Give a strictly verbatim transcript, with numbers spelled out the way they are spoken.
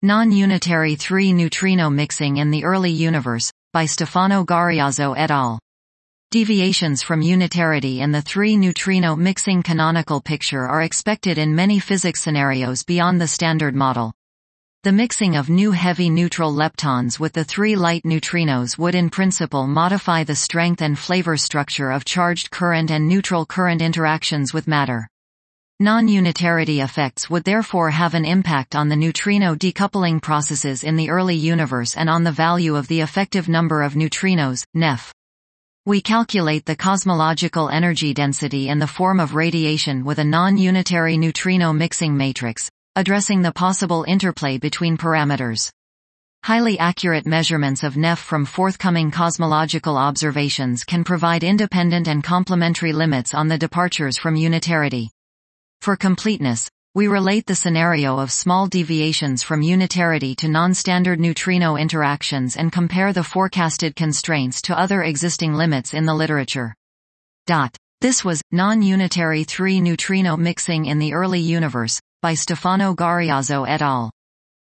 Non-unitary three-neutrino mixing in the early universe, by Stefano Gariazzo et al. Deviations from unitarity in the three-neutrino mixing canonical picture are expected in many physics scenarios beyond the Standard Model. The mixing of new heavy neutral leptons with the three light neutrinos would in principle modify the strength and flavor structure of charged current and neutral current interactions with matter. Non-unitarity effects would therefore have an impact on the neutrino decoupling processes in the early universe and on the value of the effective number of neutrinos, N E F. We calculate the cosmological energy density in the form of radiation with a non-unitary neutrino mixing matrix, addressing the possible interplay between parameters. Highly accurate measurements of N E F from forthcoming cosmological observations can provide independent and complementary limits on the departures from unitarity. For completeness, we relate the scenario of small deviations from unitarity to non-standard neutrino interactions and compare the forecasted constraints to other existing limits in the literature. Dot. This was Non-Unitary three-Neutrino Mixing in the Early Universe, by Stefano Gariazzo et al.